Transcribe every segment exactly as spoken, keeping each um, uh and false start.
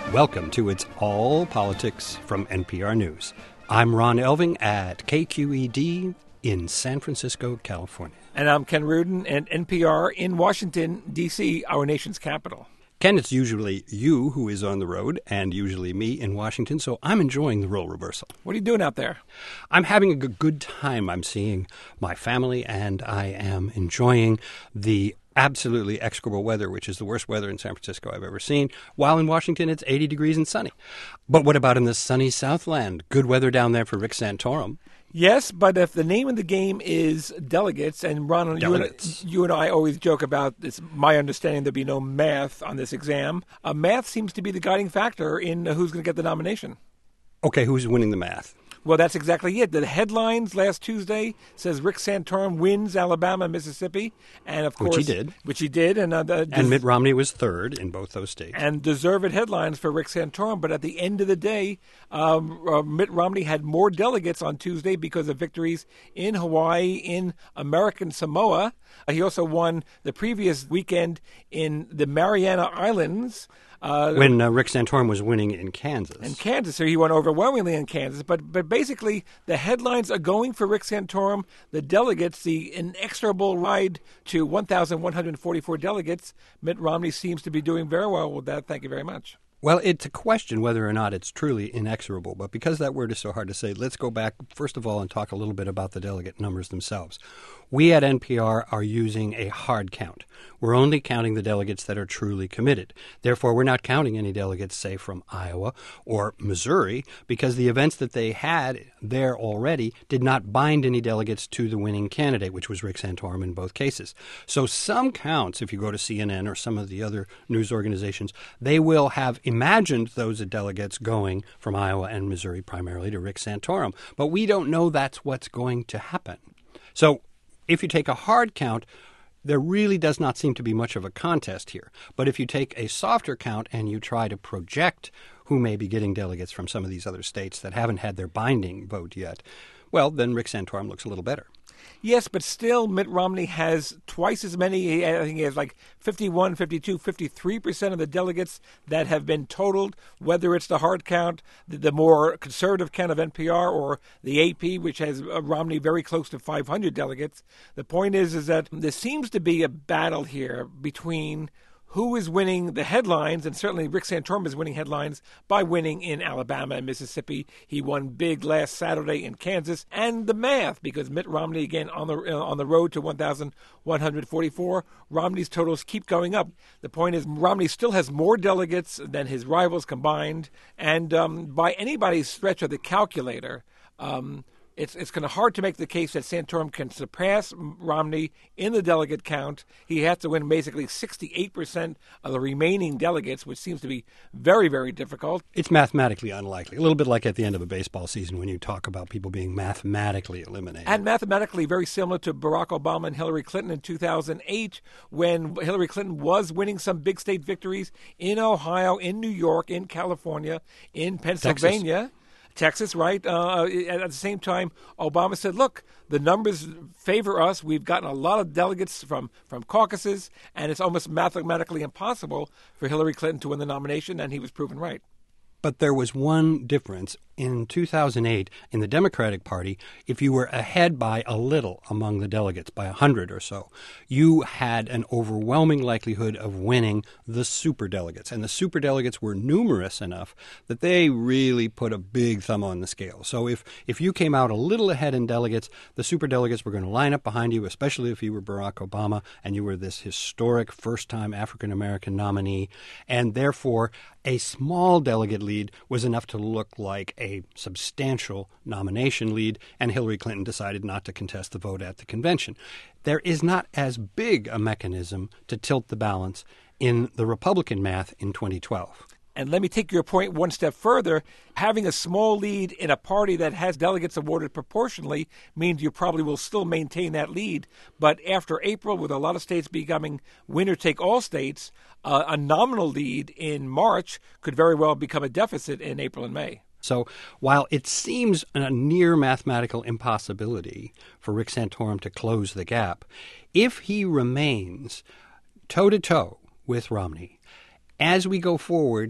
Welcome to It's All Politics from N P R News. I'm Ron Elving at K Q E D in San Francisco, California. And I'm Ken Rudin at N P R in Washington, D C, our nation's capital. Ken, it's usually you who is on the road and usually me in Washington, so I'm enjoying the role reversal. What are you doing out there? I'm having a good time. I'm seeing my family, and I am enjoying the absolutely execrable weather, which is the worst weather in San Francisco I've ever seen, while in Washington it's eighty degrees and sunny. But what about in the sunny Southland? Good weather down there for Rick Santorum. Yes, but if the name of the game is delegates, and Ron, delegates. You, and, you and I always joke about, it's my understanding there'll be no math on this exam. Uh, math seems to be the guiding factor in uh, who's going to get the nomination. Okay, who's winning the math? Well, that's exactly it. The headlines last Tuesday says Rick Santorum wins Alabama and Mississippi, and of course, which he did, which he did, and uh, the, and Mitt Romney was third in both those states, and deserved headlines for Rick Santorum. But at the end of the day, um, uh, Mitt Romney had more delegates on Tuesday because of victories in Hawaii, in American Samoa. Uh, he also won the previous weekend in the Mariana Islands. Uh, when uh, Rick Santorum was winning in Kansas. In Kansas, so he won overwhelmingly in Kansas. But but basically, the headlines are going for Rick Santorum. The delegates, the inexorable ride to one thousand one hundred forty-four delegates, Mitt Romney seems to be doing very well with that. Thank you very much. Well, it's a question whether or not it's truly inexorable. But because that word is so hard to say, let's go back, first of all, and talk a little bit about the delegate numbers themselves. We at N P R are using a hard count. We're only counting the delegates that are truly committed. Therefore, we're not counting any delegates, say, from Iowa or Missouri, because the events that they had there already did not bind any delegates to the winning candidate, which was Rick Santorum in both cases. So some counts, if you go to C N N or some of the other news organizations, they will have imagined those delegates going from Iowa and Missouri primarily to Rick Santorum. But we don't know that's what's going to happen. So if you take a hard count, there really does not seem to be much of a contest here. But if you take a softer count and you try to project who may be getting delegates from some of these other states that haven't had their binding vote yet, well, then Rick Santorum looks a little better. Yes, but still Mitt Romney has twice as many. I think he has like fifty-one, fifty-two, fifty-three percent of the delegates that have been totaled, whether it's the hard count, the, the more conservative count of N P R, or the A P, which has uh, Romney very close to five hundred delegates. The point is, is that there seems to be a battle here between who is winning the headlines, and certainly Rick Santorum is winning headlines by winning in Alabama and Mississippi. He won big last Saturday in Kansas, and the math, because Mitt Romney, again, on the uh, on the road to one thousand one hundred forty-four, Romney's totals keep going up. The point is Romney still has more delegates than his rivals combined, and um, by anybody's stretch of the calculator, um, It's it's kind of hard to make the case that Santorum can surpass Romney in the delegate count. He has to win basically sixty-eight percent of the remaining delegates, which seems to be very, very difficult. It's mathematically unlikely, a little bit like at the end of a baseball season when you talk about people being mathematically eliminated. And mathematically very similar to Barack Obama and Hillary Clinton in two thousand eight, when Hillary Clinton was winning some big state victories in Ohio, in New York, in California, in Pennsylvania. Texas. Texas, right? Uh, at the same time, Obama said, look, the numbers favor us. We've gotten a lot of delegates from, from caucuses, and it's almost mathematically impossible for Hillary Clinton to win the nomination, and he was proven right. But there was one difference. In two thousand eight, in the Democratic Party, if you were ahead by a little among the delegates, by a hundred or so, you had an overwhelming likelihood of winning the superdelegates. And the superdelegates were numerous enough that they really put a big thumb on the scale. So if, if you came out a little ahead in delegates, the superdelegates were going to line up behind you, especially if you were Barack Obama and you were this historic first-time African-American nominee. And therefore, a small delegate lead was enough to look like a A substantial nomination lead, and Hillary Clinton decided not to contest the vote at the convention. There is not as big a mechanism to tilt the balance in the Republican math in twenty twelve. And let me take your point one step further. Having a small lead in a party that has delegates awarded proportionally means you probably will still maintain that lead. But after April, with a lot of states becoming winner-take-all states, uh, a nominal lead in March could very well become a deficit in April and May. So while it seems a near mathematical impossibility for Rick Santorum to close the gap, if he remains toe-to-toe with Romney, as we go forward,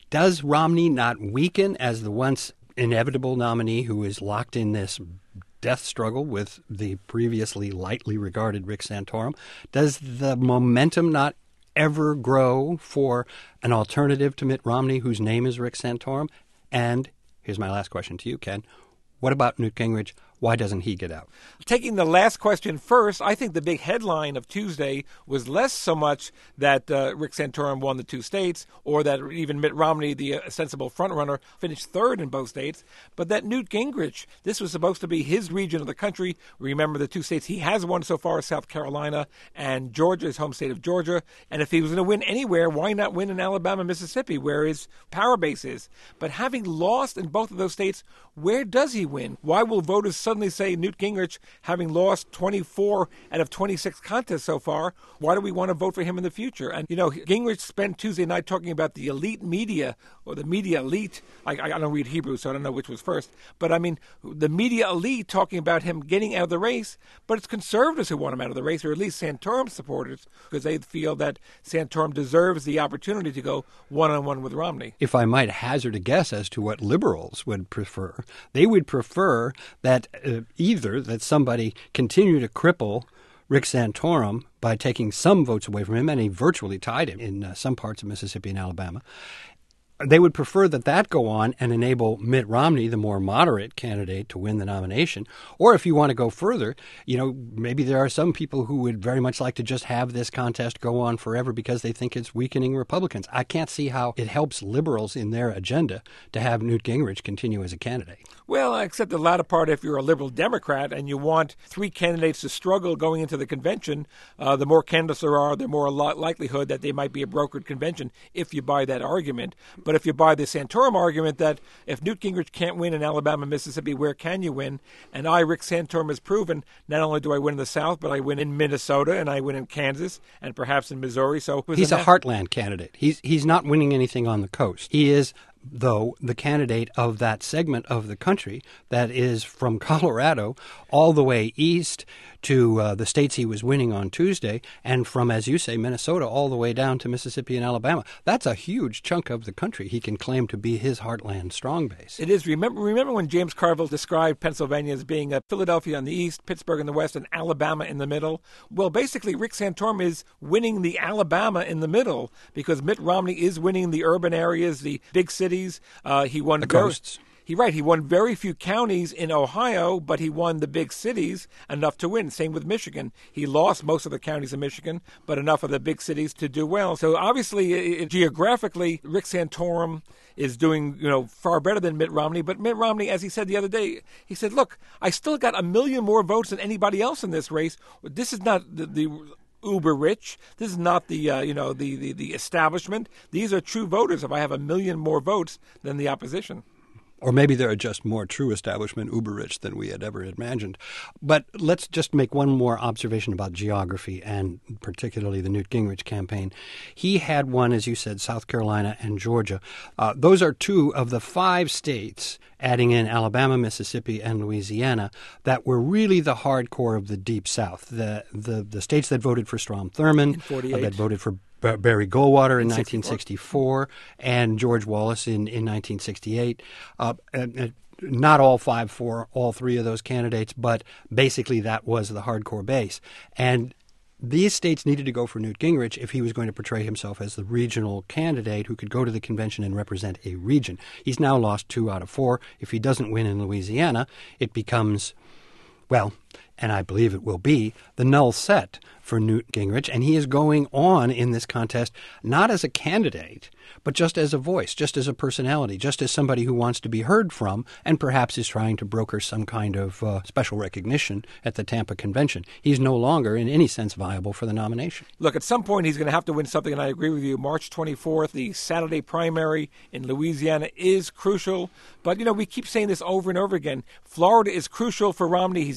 Does Romney not weaken as the once inevitable nominee who is locked in this death struggle with the previously lightly regarded Rick Santorum? Does the momentum not ever grow for an alternative to Mitt Romney whose name is Rick Santorum? And here's my last question to you, Ken. What about Newt Gingrich? Why doesn't he get out? Taking the last question first, I think the big headline of Tuesday was less so much that uh, Rick Santorum won the two states or that even Mitt Romney, the uh, sensible frontrunner, finished third in both states, but that Newt Gingrich, this was supposed to be his region of the country. Remember the two states he has won so far, South Carolina and Georgia, his home state of Georgia. And if he was going to win anywhere, why not win in Alabama, Mississippi, where his power base is? But having lost in both of those states, where does he win? Why will voters suddenly say Newt Gingrich, having lost twenty-four out of twenty-six contests so far, why do we want to vote for him in the future? And, you know, Gingrich spent Tuesday night talking about the elite media, or the media elite. I, I don't read Hebrew, so I don't know which was first. But, I mean, the media elite talking about him getting out of the race, but it's conservatives who want him out of the race, or at least Santorum supporters, because they feel that Santorum deserves the opportunity to go one-on-one with Romney. If I might hazard a guess as to what liberals would prefer, they would prefer that uh, either that somebody continue to cripple Rick Santorum by taking some votes away from him, and he virtually tied him in uh, some parts of Mississippi and Alabama. They would prefer that that go on and enable Mitt Romney, the more moderate candidate, to win the nomination. Or if you want to go further, you know, maybe there are some people who would very much like to just have this contest go on forever because they think it's weakening Republicans. I can't see how it helps liberals in their agenda to have Newt Gingrich continue as a candidate. Well, except the latter part, if you're a liberal Democrat and you want three candidates to struggle going into the convention, uh, the more candidates there are, the more likelihood that they might be a brokered convention if you buy that argument. But if you buy the Santorum argument that if Newt Gingrich can't win in Alabama, Mississippi, where can you win? And I, Rick Santorum, has proven not only do I win in the South, but I win in Minnesota and I win in Kansas and perhaps in Missouri. So he's a heartland candidate. He's he's not winning anything on the coast. He is, though, the candidate of that segment of the country that is from Colorado all the way east to uh, the states he was winning on Tuesday, and from, as you say, Minnesota all the way down to Mississippi and Alabama. That's a huge chunk of the country he can claim to be his heartland strong base. It is. Remember, remember when James Carville described Pennsylvania as being a Philadelphia on the east, Pittsburgh in the west, and Alabama in the middle? Well, basically, Rick Santorum is winning the Alabama in the middle because Mitt Romney is winning the urban areas, the big cities. Uh, he won the very, coasts. He right. He won very few counties in Ohio, but he won the big cities enough to win. Same with Michigan. He lost most of the counties in Michigan, but enough of the big cities to do well. So obviously, it, geographically, Rick Santorum is doing, you know, far better than Mitt Romney. But Mitt Romney, as he said the other day, he said, "Look, I still got a million more votes than anybody else in this race. This is not the." the uber rich. This is not the uh, you know the, the the establishment. These are true voters. If I have a million more votes than the opposition." Or maybe there are just more true establishment uber rich than we had ever imagined. But let's just make one more observation about geography and particularly the Newt Gingrich campaign. He had won, as you said, South Carolina and Georgia. Uh, those are two of the five states, adding in Alabama, Mississippi, and Louisiana, that were really the hardcore of the Deep South. The the, the states that voted for Strom Thurmond, uh, that voted for Barry Goldwater in nineteen sixty-four and George Wallace in, in nineteen sixty-eight. Uh, and, and not all five for all three of those candidates, but basically that was the hardcore base. And these states needed to go for Newt Gingrich if he was going to portray himself as the regional candidate who could go to the convention and represent a region. He's now lost two out of four. If he doesn't win in Louisiana, it becomes, well, and I believe it will be, the null set for Newt Gingrich. And he is going on in this contest not as a candidate, but just as a voice, just as a personality, just as somebody who wants to be heard from and perhaps is trying to broker some kind of uh, special recognition at the Tampa convention. He's no longer, in any sense, viable for the nomination. Look, at some point he's going to have to win something, and I agree with you. March twenty-fourth, the Saturday primary in Louisiana is crucial. But, you know, we keep saying this over and over again. Florida is crucial for Romney. He's got to win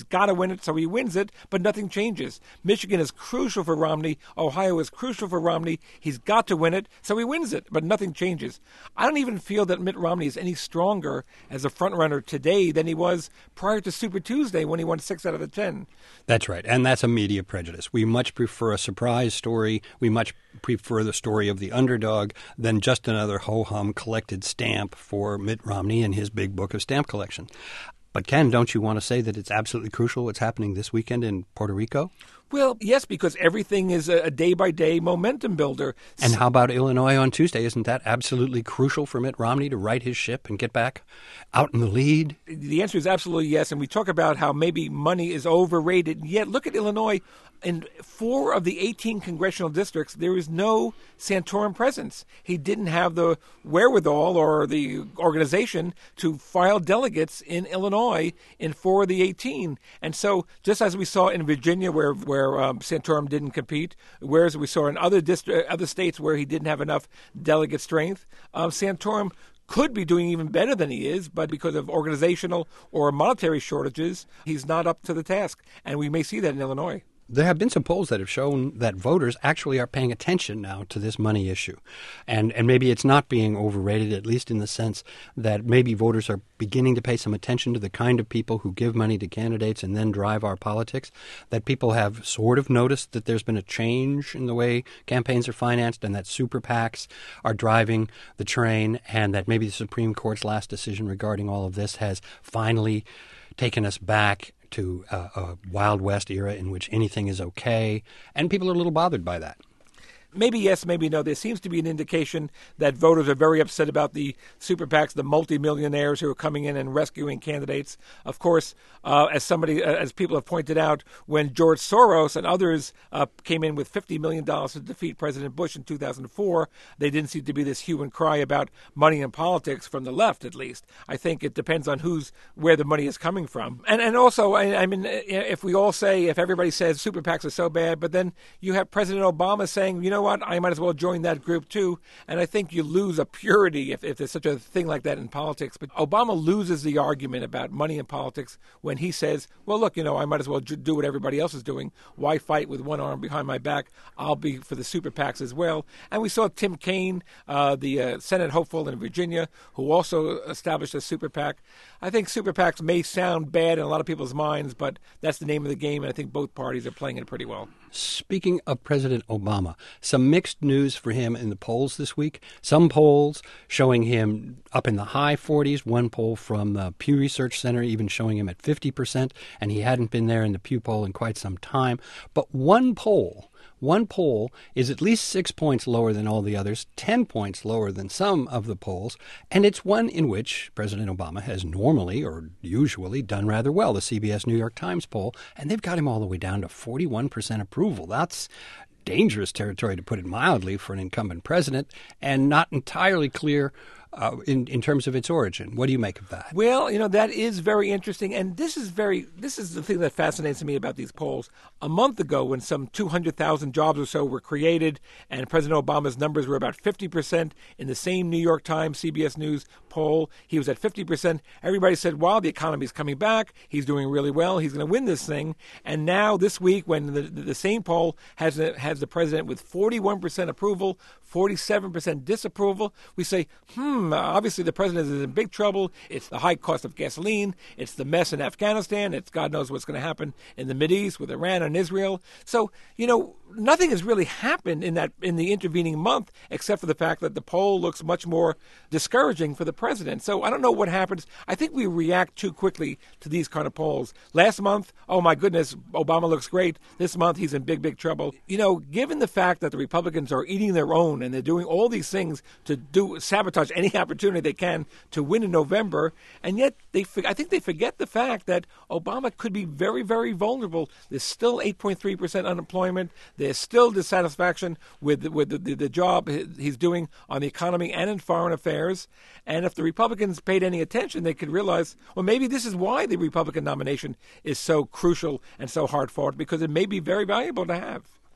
win it, so he wins it, but nothing changes. Michigan is crucial for Romney. Ohio is crucial for Romney. He's got to win it, so he wins it, but nothing changes. I don't even feel that Mitt Romney is any stronger as a frontrunner today than he was prior to Super Tuesday when he won six out of the ten. That's right, and that's a media prejudice. We much prefer a surprise story. We much prefer the story of the underdog than just another ho-hum collected stamp for Mitt Romney and his big book of stamp collection. But Ken, don't you want to say that it's absolutely crucial what's happening this weekend in Puerto Rico? Well, yes, because everything is a day-by-day momentum builder. And how about Illinois on Tuesday? Isn't that absolutely crucial for Mitt Romney to right his ship and get back out in the lead? The answer is absolutely yes. And we talk about how maybe money is overrated. Yet look at Illinois. In four of the eighteen congressional districts, there is no Santorum presence. He didn't have the wherewithal or the organization to file delegates in Illinois in four of the eighteen. And so just as we saw in Virginia where where um, Santorum didn't compete, whereas we saw in other distri- other states where he didn't have enough delegate strength, um, Santorum could be doing even better than he is, but because of organizational or monetary shortages, he's not up to the task. And we may see that in Illinois. There have been some polls that have shown that voters actually are paying attention now to this money issue. And and maybe it's not being overrated, at least in the sense that maybe voters are beginning to pay some attention to the kind of people who give money to candidates and then drive our politics, that people have sort of noticed that there's been a change in the way campaigns are financed and that super PACs are driving the train, and that maybe the Supreme Court's last decision regarding all of this has finally taken us back to uh, a Wild West era in which anything is okay, and people are a little bothered by that. Maybe yes, maybe no. There seems to be an indication that voters are very upset about the super PACs, the multimillionaires who are coming in and rescuing candidates. Of course, uh, as somebody, uh, as people have pointed out, when George Soros and others uh, came in with fifty million dollars to defeat President Bush in two thousand four, they didn't seem to be this hue and cry about money in politics from the left, at least. I think it depends on who's where the money is coming from. And and also, I, I mean, if we all say, if everybody says super PACs are so bad, but then you have President Obama saying, you know what, I might as well join that group too. And I think you lose a purity if, if there's such a thing like that in politics. But Obama loses the argument about money in politics when he says, well, look, you know, I might as well do what everybody else is doing. Why fight with one arm behind my back? I'll be for the super PACs as well. And we saw Tim Kaine, uh, the uh, Senate hopeful in Virginia, who also established a super PAC. I think super PACs may sound bad in a lot of people's minds, but that's the name of the game. And I think both parties are playing it pretty well. Speaking of President Obama, some mixed news for him in the polls this week. Some polls showing him up in the high forties, one poll from the Pew Research Center even showing him at fifty percent, and he hadn't been there in the Pew poll in quite some time. But one poll, one poll is at least six points lower than all the others, ten points lower than some of the polls, and it's one in which President Obama has normally or usually done rather well, the C B S New York Times poll, and they've got him all the way down to forty-one percent approval. That's dangerous territory, to put it mildly, for an incumbent president, and not entirely clear uh, in, in terms of its origin. What do you make of that? Well, you know, that is very interesting. And this is very, this is the thing that fascinates me about these polls. A month ago, when some two hundred thousand jobs or so were created and President Obama's numbers were about fifty percent in the same New York Times, C B S News poll, he was at fifty percent. Everybody said, wow, the economy's coming back. He's doing really well. He's going to win this thing. And now this week, when the, the same poll has, has the president with forty-one percent approval, forty-seven percent disapproval, we say, hmm, obviously the president is in big trouble. It's the high cost of gasoline. It's the mess in Afghanistan. It's God knows what's going to happen in the Mideast with Iran and Israel. So, you know, nothing has really happened in that in the intervening month except for the fact that the poll looks much more discouraging for the president. So I don't know what happens. I think we react too quickly to these kind of polls. Last month, oh my goodness, Obama looks great. This month he's in big, big trouble. You know, given the fact that the Republicans are eating their own and they're doing all these things to do sabotage any opportunity they can to win in November, and yet they I think they forget the fact that Obama could be very, very vulnerable. There's still eight point three percent unemployment. There's still dissatisfaction with with the, the, the job he's doing on the economy and in foreign affairs. And if the Republicans paid any attention, they could realize, well, maybe this is why the Republican nomination is so crucial and so hard fought, because it may be very valuable to have.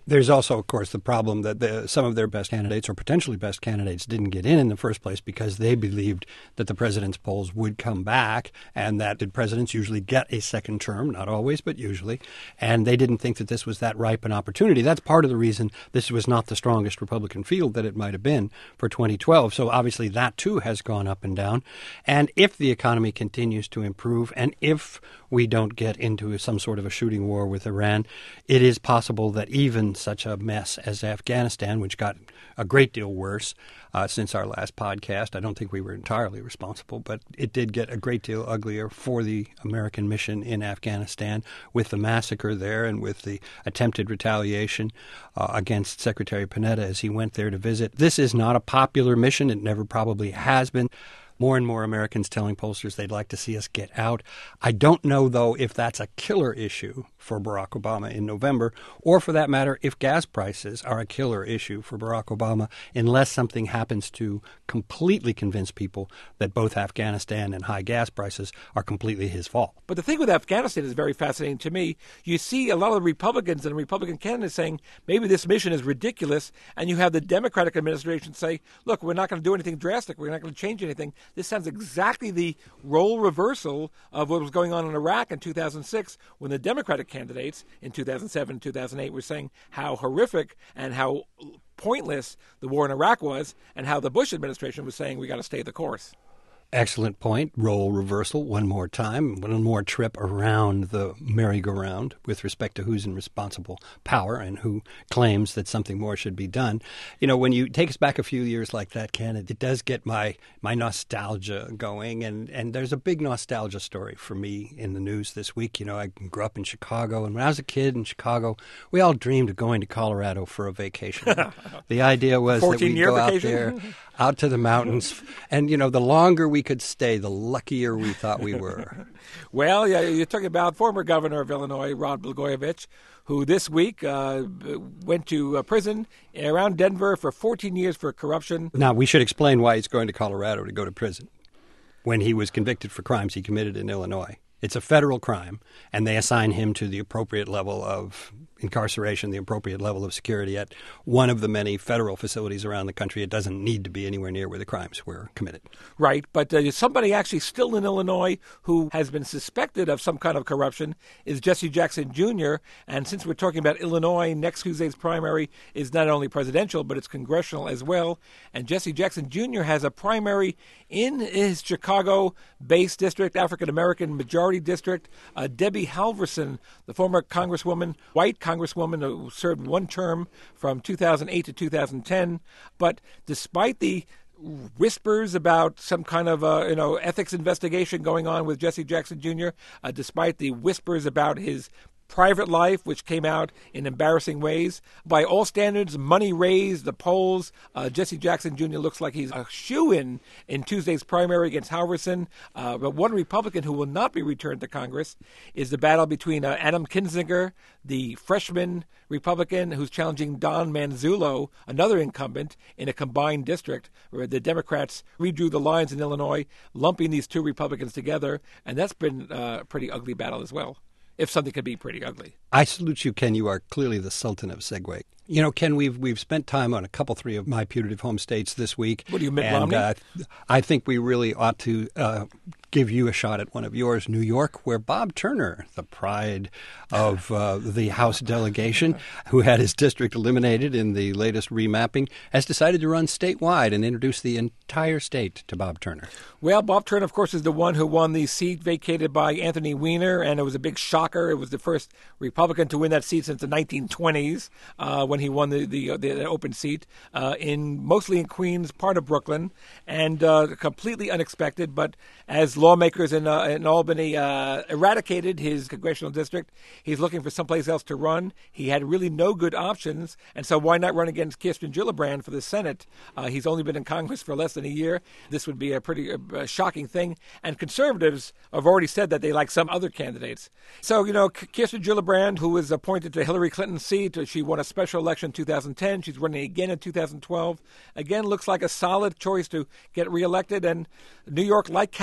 There's also, of course, the problem that the, some of their best candidates or potentially best candidates didn't get in in the first place because they believed that the president's polls would come back and that the presidents usually get a second term, not always, but usually, and they didn't think that this was that ripe an opportunity. That's part of the reason this was not the strongest Republican field that it might have been for twenty twelve. So obviously that, too, has gone up and down. And if the economy continues to improve and if we don't get into some sort of a shooting war with Iran, it is possible that even such a mess as Afghanistan, which got a great deal worse uh, since our last podcast. I don't think we were entirely responsible, but it did get a great deal uglier for the American mission in Afghanistan with the massacre there and with the attempted retaliation uh, against Secretary Panetta as he went there to visit. This is not a popular mission. It never probably has been. More and more Americans telling pollsters they'd like to see us get out. I don't know, though, if that's a killer issue for Barack Obama in November, or for that matter, if gas prices are a killer issue for Barack Obama, unless something happens to completely convince people that both Afghanistan and high gas prices are completely his fault. But the thing with Afghanistan is very fascinating to me. You see a lot of the Republicans and Republican candidates saying maybe this mission is ridiculous, and you have the Democratic administration say, look, we're not going to do anything drastic. We're not going to change anything. This sounds exactly the role reversal of what was going on in Iraq in two thousand six when the Democratic candidates in two thousand seven, two thousand eight were saying how horrific and how pointless the war in Iraq was and how the Bush administration was saying we got to stay the course. Excellent point. Role reversal one more time, one more trip around the merry-go-round with respect to who's in responsible power and who claims that something more should be done. You know, when you take us back a few years like that, Ken, it, it does get my my nostalgia going. And, and there's a big nostalgia story for me in the news this week. You know, I grew up in Chicago, and when I was a kid in Chicago, we all dreamed of going to Colorado for a vacation. The idea was that we'd go out there, out to the mountains, and, you know, the longer we could stay, the luckier we thought we were. Well, yeah, you're talking about former governor of Illinois, Rod Blagojevich, who this week uh, went to uh, prison around Denver for fourteen years for corruption. Now, we should explain why he's going to Colorado to go to prison when he was convicted for crimes he committed in Illinois. It's a federal crime, and they assign him to the appropriate level of incarceration, the appropriate level of security at one of the many federal facilities around the country. It doesn't need to be anywhere near where the crimes were committed. Right, but uh, somebody actually still in Illinois who has been suspected of some kind of corruption is Jesse Jackson Junior And since we're talking about Illinois, next Tuesday's primary is not only presidential, but it's congressional as well. And Jesse Jackson Junior has a primary in his Chicago-based district, African-American majority district. Uh, Debbie Halverson, the former congresswoman, white congresswoman who served one term from two thousand eight to two thousand ten. But despite the whispers about some kind of uh, you know ethics investigation going on with Jesse Jackson Junior, uh, despite the whispers about his private life, which came out in embarrassing ways. By all standards, money raised, the polls, uh, Jesse Jackson Junior looks like he's a shoo-in in Tuesday's primary against Halverson. Uh, but one Republican who will not be returned to Congress is the battle between uh, Adam Kinzinger, the freshman Republican who's challenging Don Manzullo, another incumbent, in a combined district where the Democrats redrew the lines in Illinois, lumping these two Republicans together. And that's been uh, a pretty ugly battle as well, if something could be pretty ugly. I salute you, Ken. You are clearly the Sultan of Segue. You know, Ken, we've we've spent time on a couple, three of my putative home states this week. What do you, Mitt and, Romney? Uh, I think we really ought to uh, give you a shot at one of yours, New York, where Bob Turner, the pride of uh, the House delegation, who had his district eliminated in the latest remapping, has decided to run statewide and introduce the entire state to Bob Turner. Well, Bob Turner, of course, is the one who won the seat vacated by Anthony Weiner, and it was a big shocker. It was the first Republican to win that seat since the nineteen twenties. Uh, when he won the, the, the open seat uh, in mostly in Queens, part of Brooklyn, and uh, completely unexpected. But as lawmakers in, uh, in Albany uh, eradicated his congressional district, he's looking for someplace else to run. He had really no good options, and so why not run against Kirsten Gillibrand for the Senate? Uh, he's only been in Congress for less than a year. This would be a pretty uh, shocking thing. And conservatives have already said that they like some other candidates. So, you know, Kirsten Gillibrand, who was appointed to Hillary Clinton's seat, she won a special election in two thousand ten. She's running again in two thousand twelve. Again, looks like a solid choice to get reelected. And New York, like California,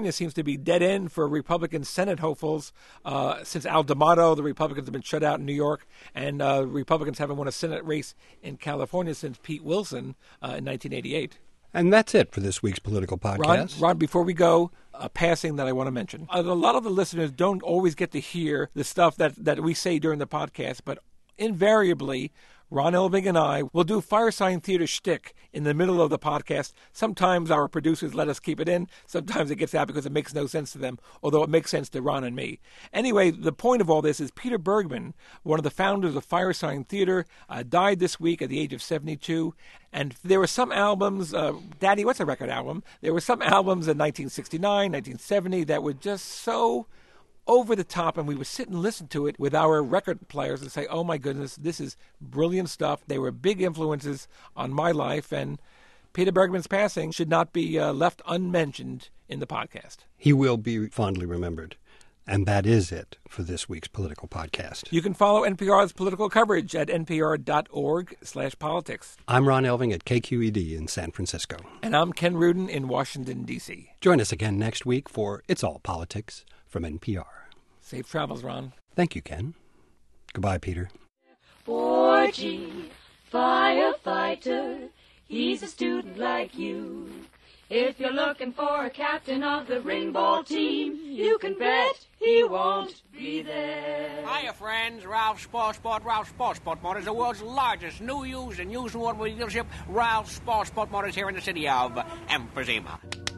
California seems to be dead end for Republican Senate hopefuls. Uh, since Al D'Amato, the Republicans have been shut out in New York, and uh, Republicans haven't won a Senate race in California since Pete Wilson uh, in nineteen eighty-eight. And that's it for this week's Political Podcast. Ron, Ron, before we go, a passing that I want to mention. A lot of the listeners don't always get to hear the stuff that, that we say during the podcast, but invariably, Ron Elving and I will do firesign theater shtick in the middle of the podcast. Sometimes our producers let us keep it in. Sometimes it gets out because it makes no sense to them, although it makes sense to Ron and me. Anyway, the point of all this is Peter Bergman, one of the founders of Firesign Theater, uh, died this week at the age of seventy-two. And there were some albums, uh, Daddy, what's a record album? There were some albums in nineteen sixty-nine, nineteen seventy that were just so over the top, and we would sit and listen to it with our record players and say, oh my goodness, this is brilliant stuff. They were big influences on my life, and Peter Bergman's passing should not be uh, left unmentioned in the podcast. He will be fondly remembered. And that is it for this week's Political Podcast. You can follow N P R's political coverage at npr.org slash politics. I'm Ron Elving at K Q E D in San Francisco. And I'm Ken Rudin in Washington, D C Join us again next week for It's All Politics from N P R. Safe travels, Ron. Thank you, Ken. Goodbye, Peter. four G firefighter, he's a student like you. If you're looking for a captain of the ring-ball team, you can bet he won't be there. Hiya, friends. Ralph Sport Sport. Ralph Sport Sport Motors, the world's largest new, used, and used automobile dealership. Ralph Sport Sport Motors here in the city of Emphysema.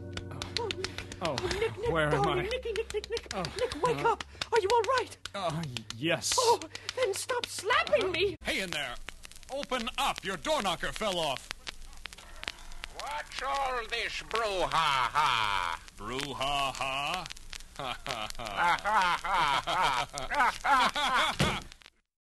Oh, Nick, Nick, where am darling, I? Nick, Nick, Nick, Nick, Oh, Nick, wake uh, up. Are you all right? Oh, yes. Oh, then stop slapping me. Hey in there! Open up! Your door knocker fell off. What's all this brouhaha? Brouhaha. Ha ha ha. Ha ha ha ha.